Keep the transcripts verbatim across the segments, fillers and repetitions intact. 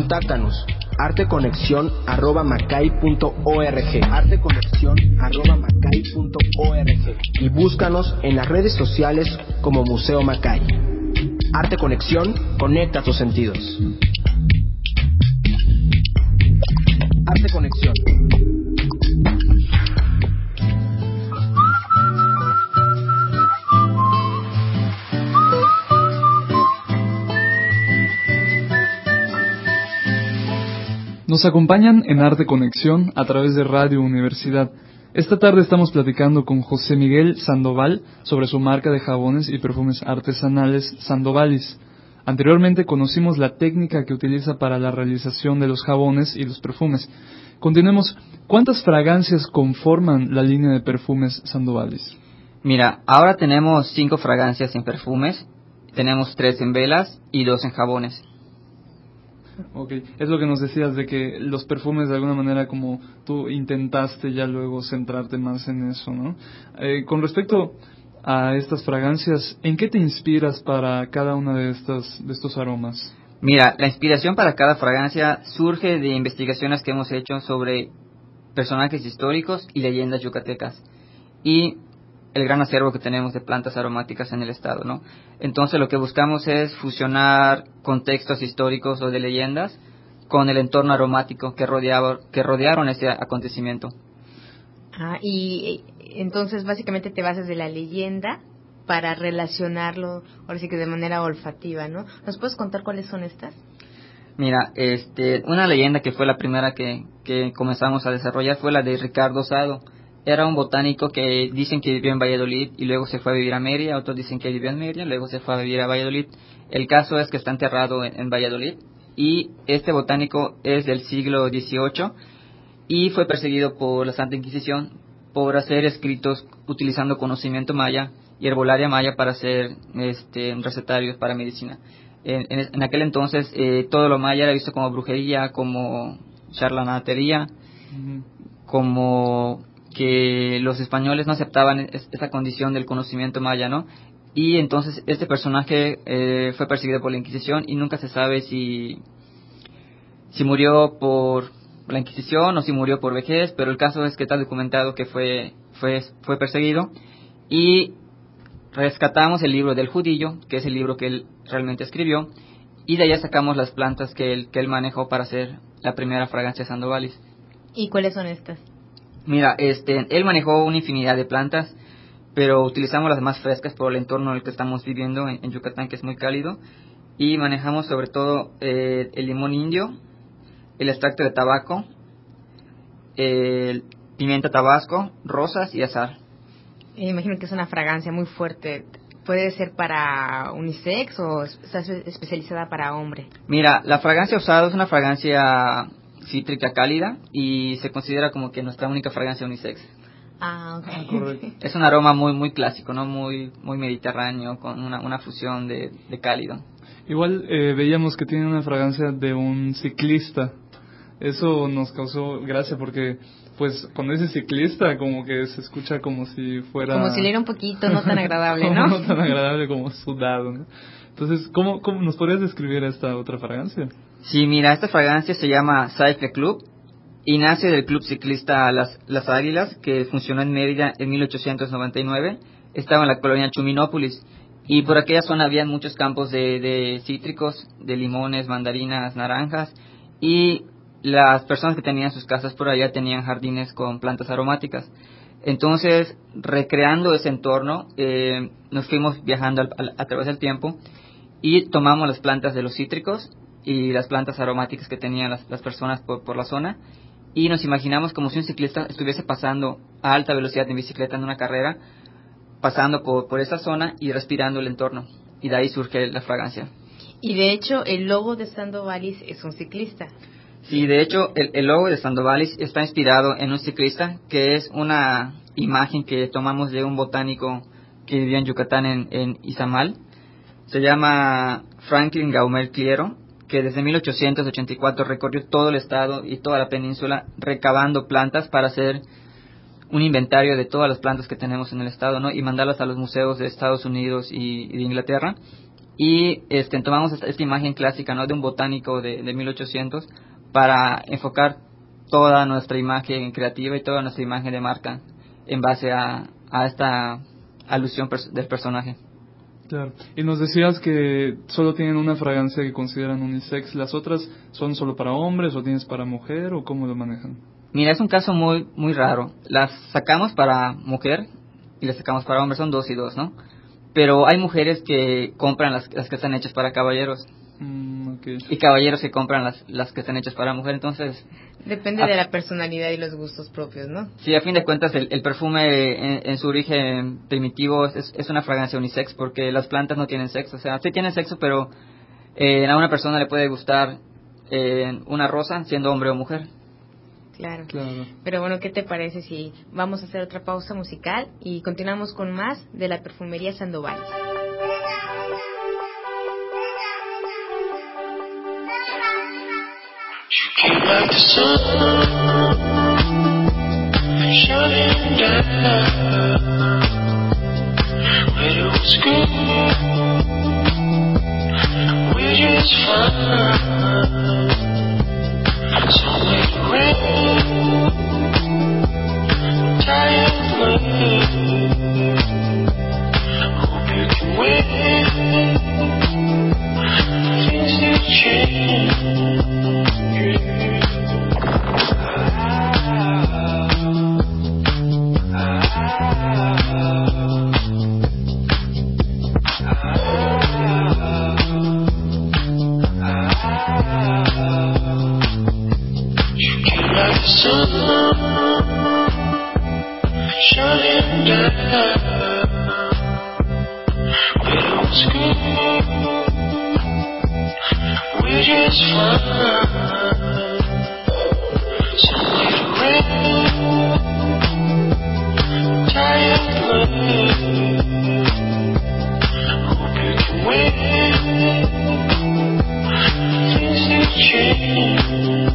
Contáctanos arteconexión arroba macay punto org arteconexión arroba macay punto org y búscanos en las redes sociales como Museo Macay. Arte Conexión, conecta tus sentidos. Arte Conexión. Nos acompañan en Arte Conexión a través de Radio Universidad. Esta tarde estamos platicando con José Miguel Sandoval sobre su marca de jabones y perfumes artesanales Sandovalis. Anteriormente conocimos la técnica que utiliza para la realización de los jabones y los perfumes. Continuemos. ¿Cuántas fragancias conforman la línea de perfumes Sandovalis? Mira, ahora tenemos cinco fragancias en perfumes, tenemos tres en velas y dos en jabones. Ok, es lo que nos decías de que los perfumes de alguna manera como tú intentaste ya luego centrarte más en eso, ¿no? Eh, con respecto a estas fragancias, ¿en qué te inspiras para cada una de estas de estos aromas? Mira, la inspiración para cada fragancia surge de investigaciones que hemos hecho sobre personajes históricos y leyendas yucatecas y el gran acervo que tenemos de plantas aromáticas en el estado, ¿no? Entonces lo que buscamos es fusionar contextos históricos o de leyendas con el entorno aromático que rodeaba, que rodearon ese acontecimiento. Ah, y entonces básicamente te basas de la leyenda para relacionarlo, ahora sí que de manera olfativa, ¿no? ¿Nos puedes contar cuáles son estas? Mira, este, una leyenda que fue la primera que, que comenzamos a desarrollar fue la de Ricardo Sado. Era un botánico que dicen que vivió en Valladolid y luego se fue a vivir a Mérida, otros dicen que vivió en Mérida, luego se fue a vivir a Valladolid. El caso es que está enterrado en, en Valladolid y este botánico es del siglo dieciocho y fue perseguido por la Santa Inquisición por hacer escritos utilizando conocimiento maya y herbolaria maya para hacer este, recetarios para medicina. En, en, en aquel entonces eh, todo lo maya era visto como brujería, como charlatanería, uh-huh. como que los españoles no aceptaban es, esa condición del conocimiento maya, ¿no? Y entonces este personaje eh, fue perseguido por la Inquisición y nunca se sabe si, si murió por la Inquisición o si murió por vejez, pero el caso es que está documentado que fue, fue, fue perseguido y rescatamos el libro del Judillo, que es el libro que él realmente escribió, y de allá sacamos las plantas que él, que él manejó para hacer la primera fragancia Sandovalis. ¿Y cuáles son estas? Mira, este, él manejó una infinidad de plantas, pero utilizamos las más frescas por el entorno en el que estamos viviendo en, en Yucatán, que es muy cálido, y manejamos sobre todo eh, el limón indio, el extracto de tabaco, el pimienta tabasco, rosas y azahar. Me imagino que es una fragancia muy fuerte. ¿Puede ser para unisex o está especializada para hombre? Mira, la fragancia usada es una fragancia cítrica cálida y se considera como que nuestra única fragancia unisex. Ah, ok. Correcto. Es un aroma muy muy clásico, no muy muy mediterráneo, con una una fusión de, de cálido. Igual eh, veíamos que tiene una fragancia de un ciclista. Eso nos causó gracia porque, pues, cuando dice ciclista, como que se escucha como si fuera... Como si le era un poquito no tan agradable, ¿no? No tan agradable, como sudado, ¿no? Entonces, ¿cómo, cómo nos podrías describir esta otra fragancia? Sí, mira, esta fragancia se llama Cycle Club y nace del Club Ciclista Las, Las Águilas, que funcionó en Mérida en mil ochocientos noventa y nueve. Estaba en la colonia Chuminópolis y por aquella zona había muchos campos de, de cítricos, de limones, mandarinas, naranjas, y las personas que tenían sus casas por allá tenían jardines con plantas aromáticas. Entonces, recreando ese entorno, eh, nos fuimos viajando al, al, a través del tiempo y tomamos las plantas de los cítricos y las plantas aromáticas que tenían las, las personas por, por la zona y nos imaginamos como si un ciclista estuviese pasando a alta velocidad en bicicleta en una carrera, pasando por, por esa zona y respirando el entorno, y de ahí surge la fragancia. Y de hecho el logo de Sandovalis es un ciclista. Sí, de hecho, el, el logo de Sandovalis está inspirado en un ciclista, que es una imagen que tomamos de un botánico que vivía en Yucatán, en, en Izamal. Se llama Franklin Gaumel Cliero, que desde mil ochocientos ochenta y cuatro recorrió todo el estado y toda la península recabando plantas para hacer un inventario de todas las plantas que tenemos en el estado, ¿no? Y mandarlas a los museos de Estados Unidos y, y de Inglaterra. y este, tomamos esta, esta imagen clásica, ¿no?, de un botánico de, de mil ochocientos para enfocar toda nuestra imagen creativa y toda nuestra imagen de marca en base a, a esta alusión pers- del personaje. Claro. Y nos decías que solo tienen una fragancia que consideran unisex. ¿Las otras son solo para hombres o tienes para mujer o cómo lo manejan? Mira, es un caso muy muy raro. Las sacamos para mujer y las sacamos para hombres, son dos y dos, ¿no? Pero hay mujeres que compran las, las que están hechas para caballeros. Mm, okay. Y caballeros que compran las, las que están hechas para mujer, entonces... Depende a, de la personalidad y los gustos propios, ¿no? Sí, a fin de cuentas el, el perfume en, en su origen primitivo es, es una fragancia unisex, porque las plantas no tienen sexo, o sea, sí tienen sexo, pero eh, a una persona le puede gustar eh, una rosa siendo hombre o mujer. Claro. Claro. Pero bueno, ¿qué te parece si vamos a hacer otra pausa musical y continuamos con más de la perfumería Sandoval? Came like the sun, shining down. When it was good, we're just fine. Somewhere to rain, tired mind. Hope you can wait. Things that change. Shining down, but it was good. We're just fine. Somewhere to rain, tired mind. Hope you can wait. Things that change.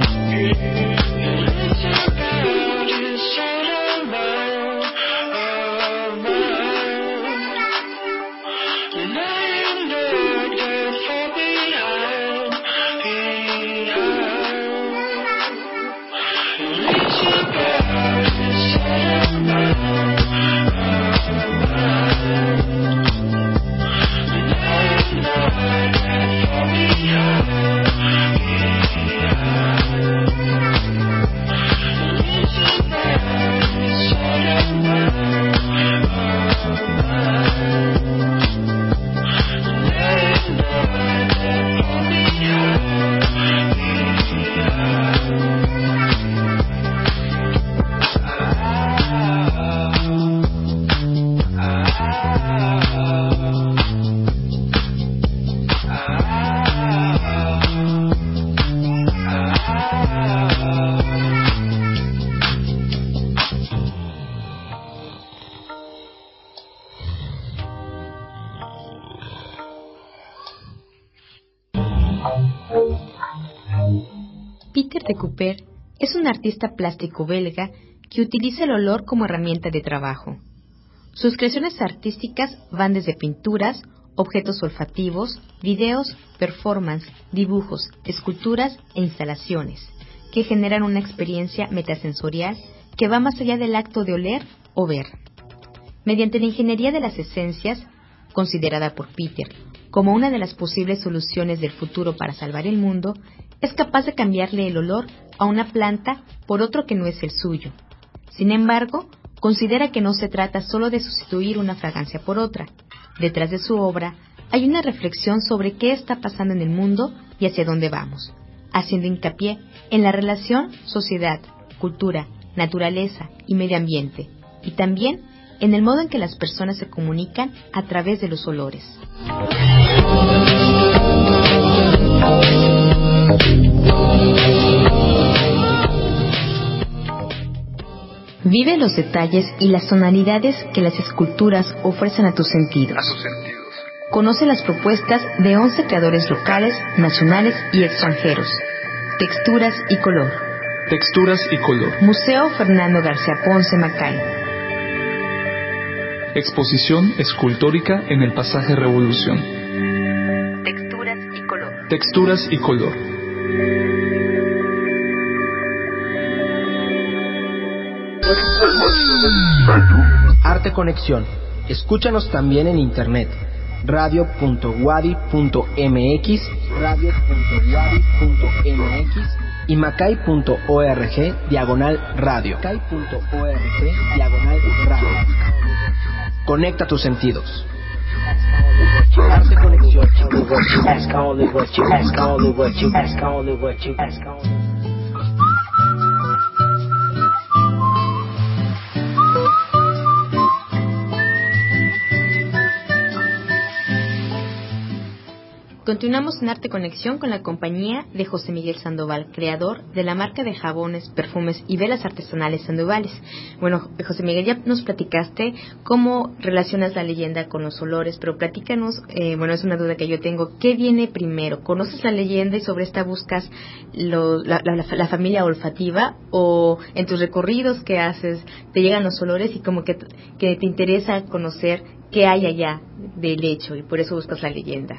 Peter de Cooper es un artista plástico belga que utiliza el olor como herramienta de trabajo. Sus creaciones artísticas van desde pinturas, objetos olfativos, videos, performance, dibujos, esculturas e instalaciones, que generan una experiencia metasensorial que va más allá del acto de oler o ver. Mediante la ingeniería de las esencias, considerada por Peter como una de las posibles soluciones del futuro para salvar el mundo, es capaz de cambiarle el olor a una planta por otro que no es el suyo. Sin embargo, considera que no se trata solo de sustituir una fragancia por otra. Detrás de su obra hay una reflexión sobre qué está pasando en el mundo y hacia dónde vamos, haciendo hincapié en la relación sociedad, cultura, naturaleza y medio ambiente, y también en el modo en que las personas se comunican a través de los olores. Vive los detalles y las tonalidades que las esculturas ofrecen a tus sentidos. A tus sentidos. Conoce las propuestas de once creadores locales, nacionales y extranjeros. Texturas y color. Texturas y color. Museo Fernando García Ponce, Macay. Exposición escultórica en el Pasaje Revolución. texturas y color. Arte Conexión. Escúchanos también en internet. radio punto wadi punto mx, radio punto wadi punto mx y macay punto org diagonal radio. macay punto org diagonal radio. Conecta tus sentidos. Arte Conexión. Continuamos en Arte Conexión con la compañía de José Miguel Sandoval, creador de la marca de jabones, perfumes y velas artesanales Sandovales. Bueno, José Miguel, ya nos platicaste cómo relacionas la leyenda con los olores, pero platícanos, eh, bueno, es una duda que yo tengo, ¿qué viene primero? ¿Conoces la leyenda y sobre esta buscas lo, la, la, la familia olfativa, o en tus recorridos que haces te llegan los olores y como que, que te interesa conocer qué hay allá del hecho y por eso buscas la leyenda?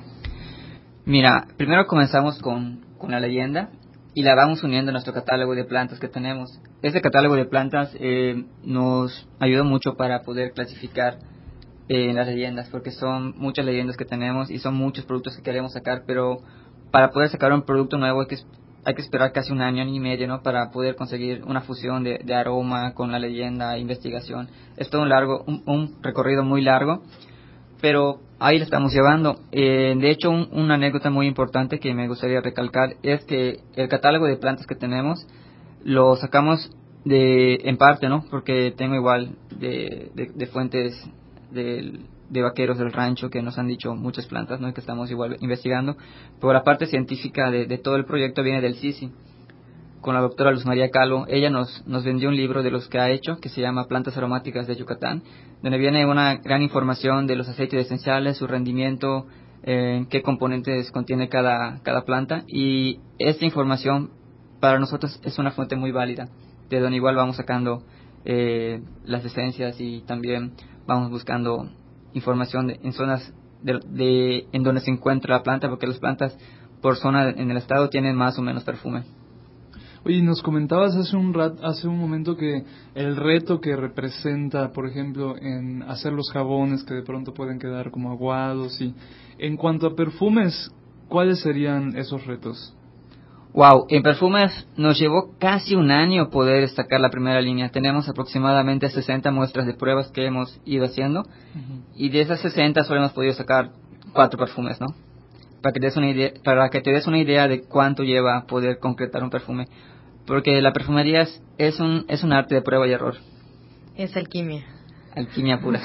Mira, primero comenzamos con, con la leyenda y la vamos uniendo a nuestro catálogo de plantas que tenemos. Este catálogo de plantas eh, nos ayuda mucho para poder clasificar eh, las leyendas, porque son muchas leyendas que tenemos y son muchos productos que queremos sacar, pero para poder sacar un producto nuevo hay que, hay que esperar casi un año, año y medio, ¿no? Para poder conseguir una fusión de, de aroma con la leyenda, investigación. Es todo un, largo, un, un recorrido muy largo, pero ahí lo estamos llevando. Eh, de hecho, un, una anécdota muy importante que me gustaría recalcar es que el catálogo de plantas que tenemos lo sacamos de en parte, ¿no? Porque tengo igual de, de, de fuentes de, de vaqueros del rancho que nos han dicho muchas plantas, ¿no? Que estamos igual investigando. Pero la parte científica de, de todo el proyecto viene del C I C I, con la doctora Luz María Calo. Ella nos, nos vendió un libro de los que ha hecho, que se llama Plantas Aromáticas de Yucatán, donde viene una gran información de los aceites esenciales, su rendimiento, eh, qué componentes contiene cada, cada planta, y esta información para nosotros es una fuente muy válida, de donde igual vamos sacando eh, las esencias y también vamos buscando información de, en zonas de, de, en donde se encuentra la planta, porque las plantas por zona en el estado tienen más o menos perfume. Oye, nos comentabas hace un rat, hace un momento que el reto que representa, por ejemplo, en hacer los jabones que de pronto pueden quedar como aguados, y en cuanto a perfumes, ¿cuáles serían esos retos? Wow, en perfumes nos llevó casi un año poder sacar la primera línea. Tenemos aproximadamente sesenta muestras de pruebas que hemos ido haciendo, uh-huh. Y de esas sesenta solo hemos podido sacar cuatro perfumes, ¿no? Para que te des una idea, para que te des una idea de cuánto lleva poder concretar un perfume. Porque la perfumería es, es un es un arte de prueba y error. Es alquimia. Alquimia pura.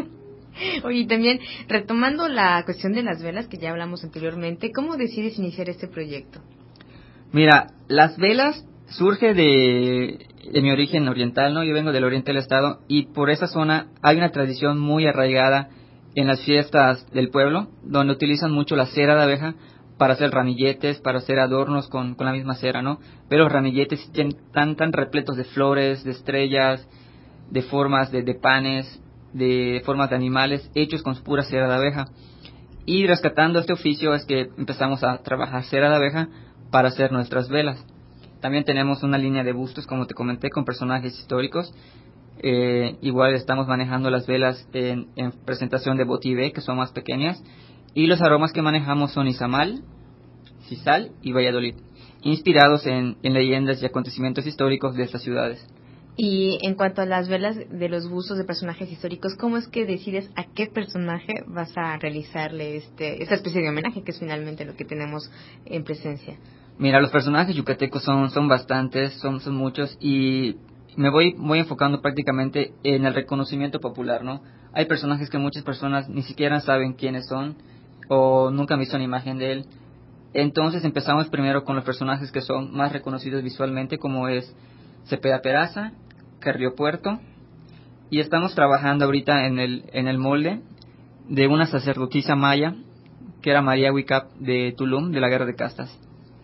Oye, también retomando la cuestión de las velas que ya hablamos anteriormente, ¿cómo decides iniciar este proyecto? Mira, las velas surge de, de mi origen oriental, ¿no? Yo vengo del oriente del estado y por esa zona hay una tradición muy arraigada en las fiestas del pueblo, donde utilizan mucho la cera de abeja para hacer ramilletes, para hacer adornos con, con la misma cera, ¿no? Pero los ramilletes están tan repletos de flores, de estrellas, de formas de, de panes, de formas de animales, hechos con pura cera de abeja. Y rescatando este oficio es que empezamos a trabajar cera de abeja para hacer nuestras velas. También tenemos una línea de bustos, como te comenté, con personajes históricos. Eh, igual estamos manejando las velas en, en presentación de Botivé, que son más pequeñas. Y los aromas que manejamos son Izamal, Sisal y Valladolid, inspirados en, en leyendas y acontecimientos históricos de estas ciudades. Y en cuanto a las velas de los bustos de personajes históricos, ¿cómo es que decides a qué personaje vas a realizarle este esta especie de homenaje, que es finalmente lo que tenemos en presencia? Mira, los personajes yucatecos son, son bastantes, son, son muchos, y me voy, voy enfocando prácticamente en el reconocimiento popular, ¿no? Hay personajes que muchas personas ni siquiera saben quiénes son, o nunca han visto una imagen de él. Entonces empezamos primero con los personajes que son más reconocidos visualmente, como es Cepeda Peraza, Carrillo Puerto, y estamos trabajando ahorita en el en el molde de una sacerdotisa maya, que era María Huicap de Tulum, de la Guerra de Castas.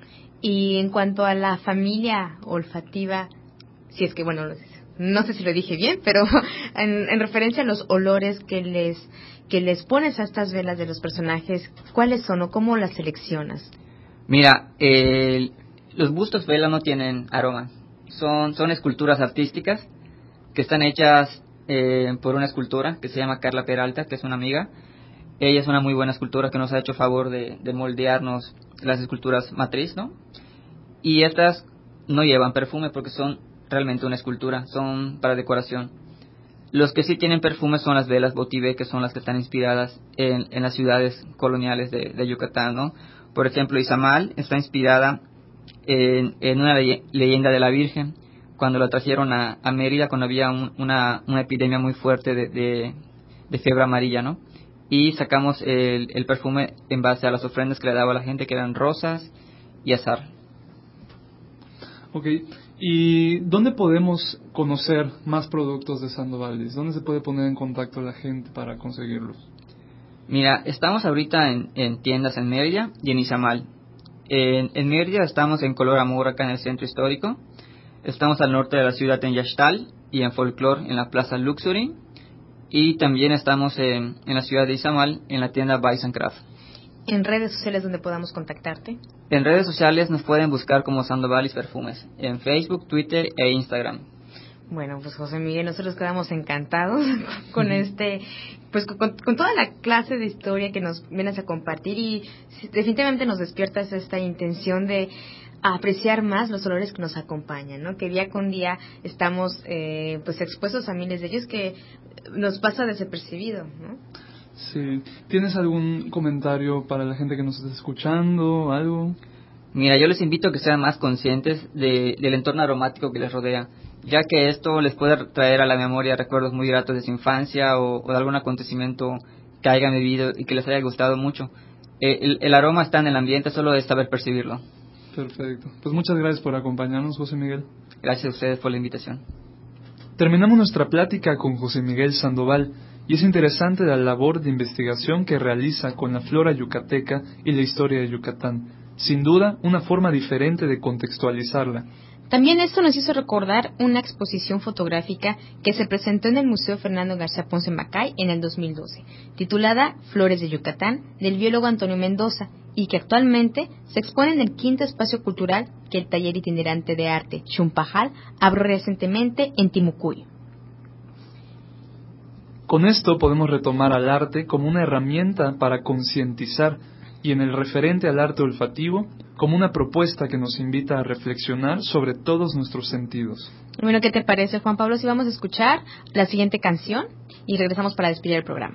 Y en cuanto a la familia olfativa, si es que, bueno, no sé si lo dije bien, pero en, en referencia a los olores que les que les pones a estas velas de los personajes, ¿cuáles son o cómo las seleccionas? Mira, eh, los bustos vela no tienen aroma. Son, son esculturas artísticas que están hechas eh, por una escultora que se llama Carla Peralta, que es una amiga. Ella es una muy buena escultora que nos ha hecho favor de, de moldearnos las esculturas matriz, ¿no? Y estas no llevan perfume porque son realmente una escultura, son para decoración. Los que sí tienen perfume son las velas Botibé, que son las que están inspiradas en, en las ciudades coloniales de, de Yucatán, ¿no? Por ejemplo, Izamal está inspirada en, en una leye- leyenda de la Virgen, cuando la trajeron a, a Mérida, cuando había un- una, una epidemia muy fuerte de, de, de fiebre amarilla, ¿no? Y sacamos el, el perfume en base a las ofrendas que le daba a la gente, que eran rosas y azahar. Ok, ¿y dónde podemos conocer más productos de Sandovaldis? ¿Dónde se puede poner en contacto la gente para conseguirlos? Mira, estamos ahorita en, en tiendas en Mérida y en Izamal. En, en Mérida estamos en Color Amor, acá en el centro histórico. Estamos al norte de la ciudad en Yaxtal y en Folklore, en la Plaza Luxury. Y también estamos en, en la ciudad de Izamal, en la tienda Bison Craft. En redes sociales donde podamos contactarte. En redes sociales nos pueden buscar como Sandovaldis Perfumes, en Facebook, Twitter e Instagram. Bueno, pues José Miguel, nosotros quedamos encantados con este, pues con, con toda la clase de historia que nos vienes a compartir y sí, definitivamente nos despiertas esta intención de apreciar más los olores que nos acompañan, ¿no? Que día con día estamos eh, pues expuestos a miles de ellos que nos pasa desapercibido, ¿no? Sí. ¿Tienes algún comentario para la gente que nos está escuchando? ¿Algo? Mira, yo les invito a que sean más conscientes de, del entorno aromático que les rodea, ya que esto les puede traer a la memoria recuerdos muy gratos de su infancia o, o de algún acontecimiento que hayan vivido y que les haya gustado mucho. Eh, el, el aroma está en el ambiente, solo es saber percibirlo. Perfecto. Pues muchas gracias por acompañarnos, José Miguel. Gracias a ustedes por la invitación. Terminamos nuestra plática con José Miguel Sandoval y es interesante la labor de investigación que realiza con la flora yucateca y la historia de Yucatán. Sin duda, una forma diferente de contextualizarla. También esto nos hizo recordar una exposición fotográfica que se presentó en el Museo Fernando García Ponce en Macay en el dos mil doce, titulada Flores de Yucatán, del biólogo Antonio Mendoza, y que actualmente se expone en el quinto espacio cultural que el taller itinerante de arte Chumpajal abrió recientemente en Timucuy. Con esto podemos retomar al arte como una herramienta para concientizar y en el referente al arte olfativo como una propuesta que nos invita a reflexionar sobre todos nuestros sentidos. Bueno, ¿qué te parece, Juan Pablo? Si vamos a escuchar la siguiente canción y regresamos para despedir el programa.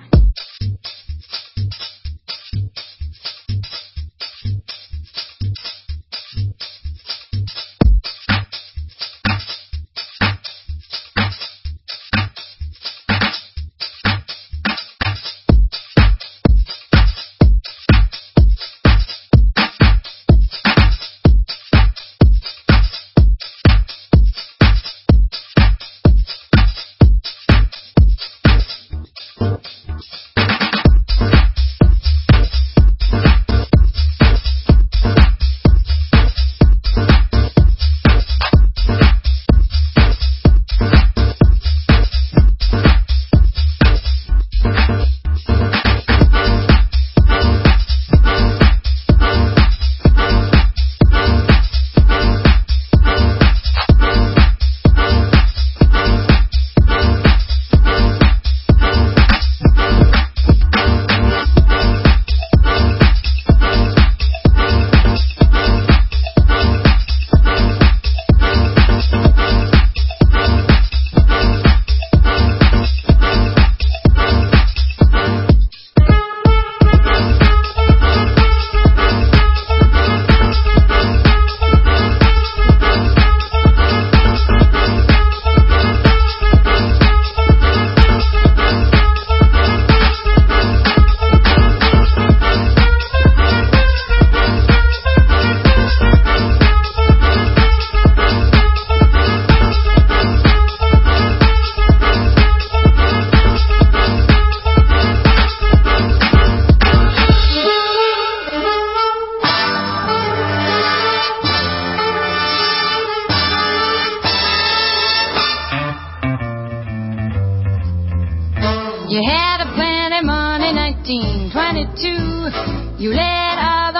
You had a plenty money, nineteen twenty-two. You let other women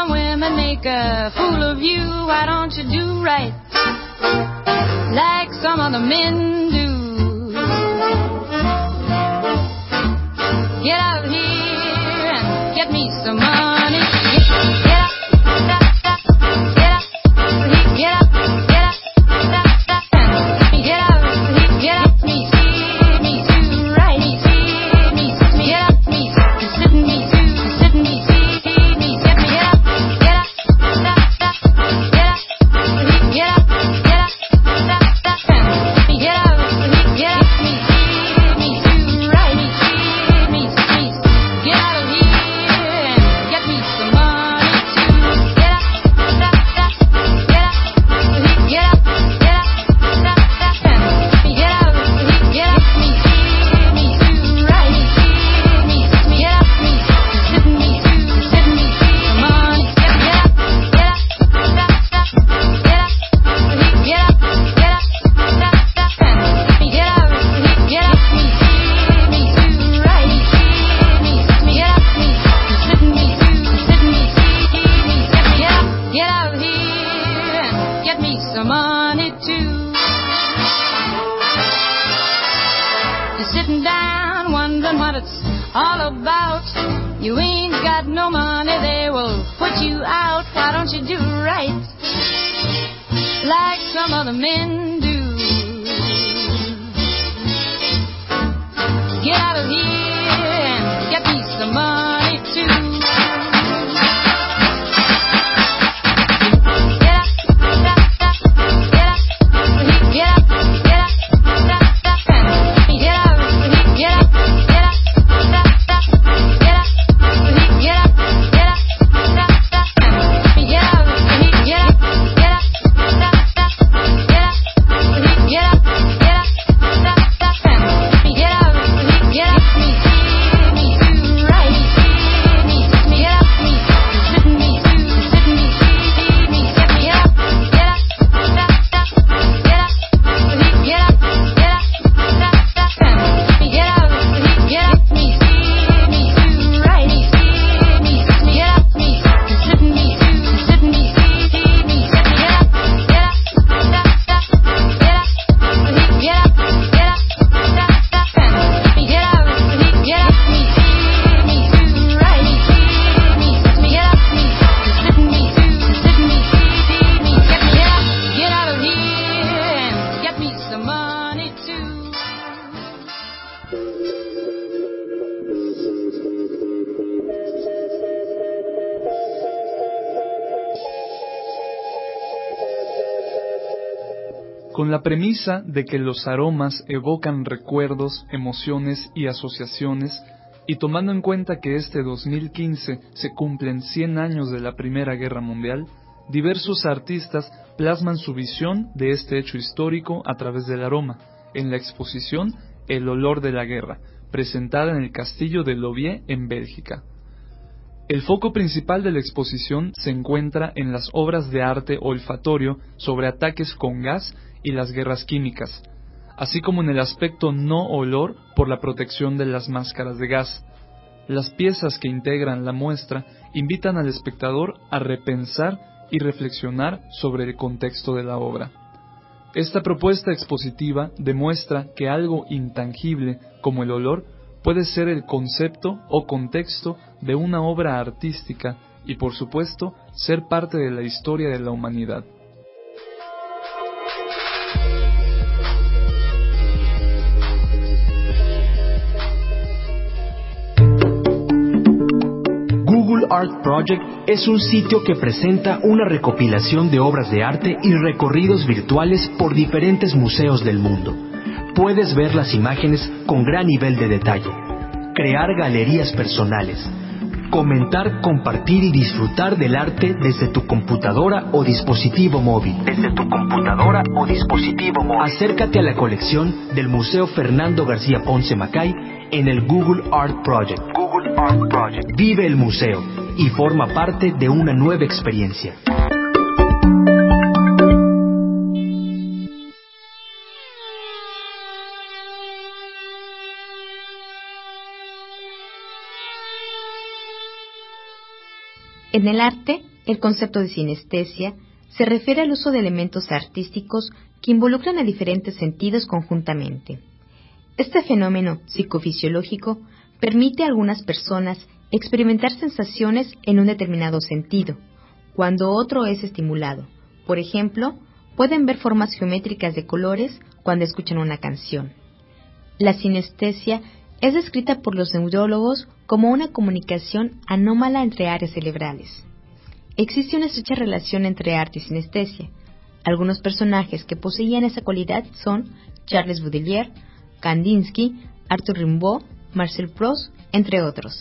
gonna make a fool of you. Why don't you do right like some other men do? Get out of here and get me some money. Get out, get out, get out, get out, get out, get out, get out, me, see me do right, me, see me, get out, me, sit me do, sit me, see me, get me, get out, get out, get out, get out, get out, get out, get out, get out, me, see me do right, me, see me, get out of here and get me some money too. Get out, get out, get out, get out, get out, get out, get out, me, see me do right, me, see me, get out, me, sit me do, sit me some money. Get out, get out, get out, get out, get out, get out, get out, get out, me, see me do right, me, see me, get out, me, sit me do, sit me, get out, get out of here and get me some money too. You're sitting down wondering what it's all about. You ain't got no money, they will put you out. Why don't you do right like some other men do? Get out of here and get me some money too. Get out, get out, get out, get out, get out, get out, get out, get out, get out, get out, get out, get out, con la premisa de que los aromas evocan recuerdos, emociones y asociaciones, y tomando en cuenta que este dos mil quince se cumplen cien años de la Primera Guerra Mundial, diversos artistas plasman su visión de este hecho histórico a través del aroma, en la exposición El olor de la guerra, presentada en el Castillo de Louviers en Bélgica. El foco principal de la exposición se encuentra en las obras de arte olfatorio sobre ataques con gas y las guerras químicas, así como en el aspecto no olor por la protección de las máscaras de gas. Las piezas que integran la muestra invitan al espectador a repensar y reflexionar sobre el contexto de la obra. Esta propuesta expositiva demuestra que algo intangible como el olor puede ser el concepto o contexto de una obra artística y, por supuesto, ser parte de la historia de la humanidad. Google Art Project es un sitio que presenta una recopilación de obras de arte y recorridos virtuales por diferentes museos del mundo. Puedes ver las imágenes con gran nivel de detalle, crear galerías personales, comentar, compartir y disfrutar del arte desde tu computadora o dispositivo móvil. Desde tu computadora o dispositivo móvil. Acércate a la colección del Museo Fernando García Ponce Macay en el Google Art Project. Google Art Project. Vive el museo y forma parte de una nueva experiencia. En el arte, el concepto de sinestesia se refiere al uso de elementos artísticos que involucran a diferentes sentidos conjuntamente. Este fenómeno psicofisiológico permite a algunas personas experimentar sensaciones en un determinado sentido, cuando otro es estimulado. Por ejemplo, pueden ver formas geométricas de colores cuando escuchan una canción. La sinestesia es descrita por los neurólogos como una comunicación anómala entre áreas cerebrales. Existe una estrecha relación entre arte y sinestesia. Algunos personajes que poseían esa cualidad son Charles Baudelaire, Kandinsky, Arthur Rimbaud, Marcel Proust, entre otros.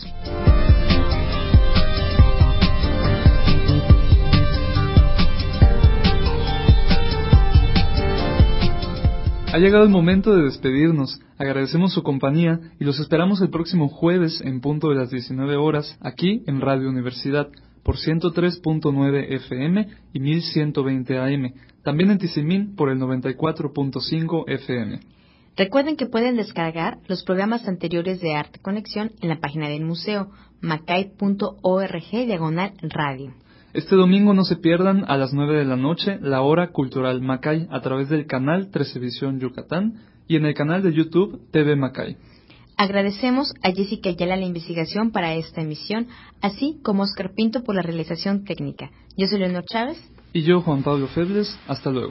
Ha llegado el momento de despedirnos. Agradecemos su compañía y los esperamos el próximo jueves en punto de las diecinueve horas aquí en Radio Universidad por ciento tres punto nueve F M y mil ciento veinte A M. También en Tizimín por el noventa y cuatro punto cinco F M. Recuerden que pueden descargar los programas anteriores de Arte Conexión en la página del museo macay punto org diagonal radio. Este domingo no se pierdan a las nueve de la noche la Hora Cultural Macay a través del canal Trecevisión Yucatán y en el canal de YouTube T V Macay. Agradecemos a Jessica Ayala la investigación para esta emisión, así como a Oscar Pinto por la realización técnica. Yo soy Leonor Chávez. Y yo, Juan Pablo Febles. Hasta luego.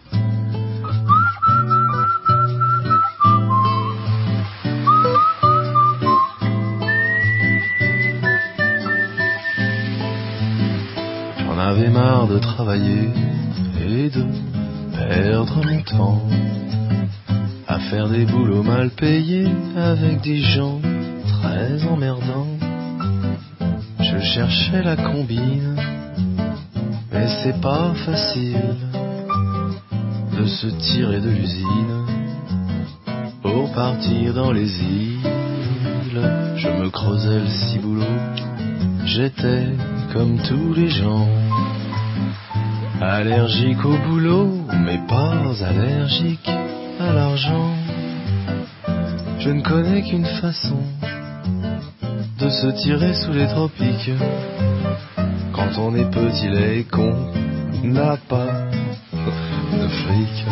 J'en avais marre de travailler et de perdre mon temps à faire des boulots mal payés avec des gens très emmerdants. Je cherchais la combine, mais c'est pas facile de se tirer de l'usine pour partir dans les îles. Je me creusais le ciboulot, j'étais comme tous les gens, allergique au boulot, mais pas allergique à l'argent. Je ne connais qu'une façon de se tirer sous les tropiques. Quand on est petit, laid et con, n'a pas de fric.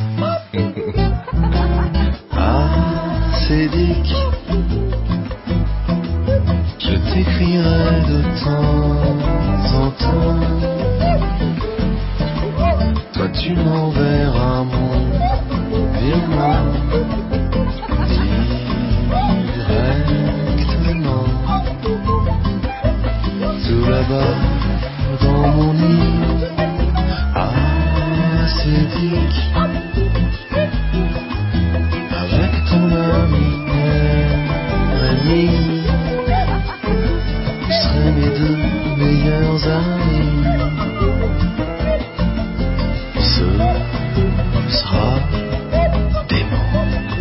Ah, c'est Dick, je t'écrirai de temps en temps. Toi tu m'enverras mon virement directement. Tout là-bas dans mon île. Ah, c'est Dick, avec ton ami Rémi, vous serez mes deux meilleurs amis. Ce sera dément.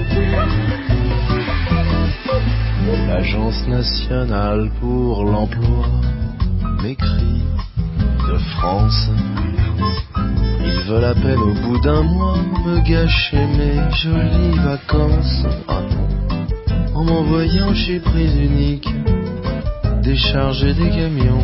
L'Agence nationale pour l'emploi m'écrit de France. Ils veulent à peine au bout d'un mois me gâcher mes jolies vacances. Ah non, en m'envoyant chez Prise Unique décharger des camions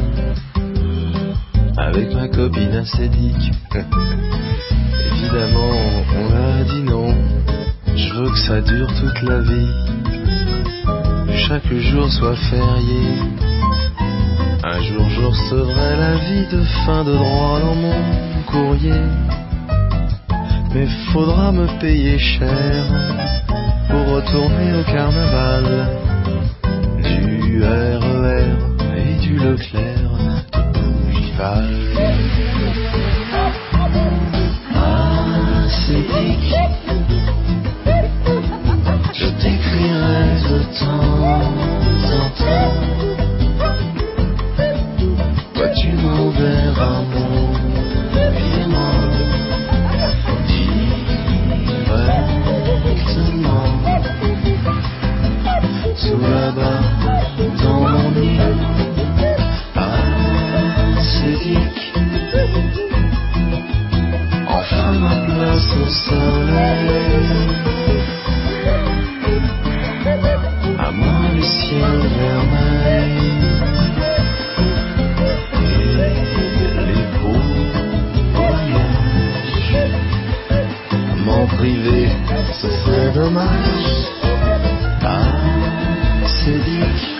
avec ma copine acédique. Évidemment, on a dit non. Je veux que ça dure toute la vie, que chaque jour soit férié. Un jour je recevrai l'avis de fin de droit dans mon courrier. Mais faudra me payer cher pour retourner au carnaval. Du R E R et du Leclerc de Bougival. Ah, c'est Dick, je t'écrirai de temps en temps. Toi tu m'enverras mon virement directement. Tout là-bas dans mon île. Ah, c'est Dick, enfin ma place au soleil. À moi le ciel vermeil et hommage à Cédric.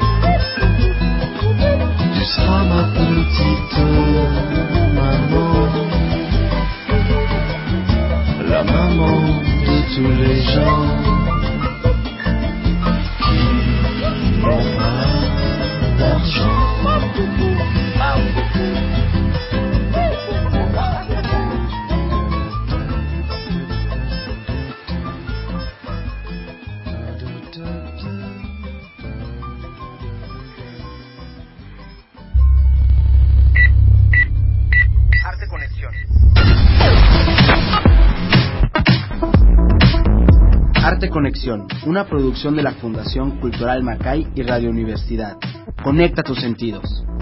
Tu seras ma petite maman, la maman de tous les gens qui n'ont pas d'argent. Arte Conexión. Arte Conexión, una producción de la Fundación Cultural Macay y Radio Universidad. Conecta tus sentidos.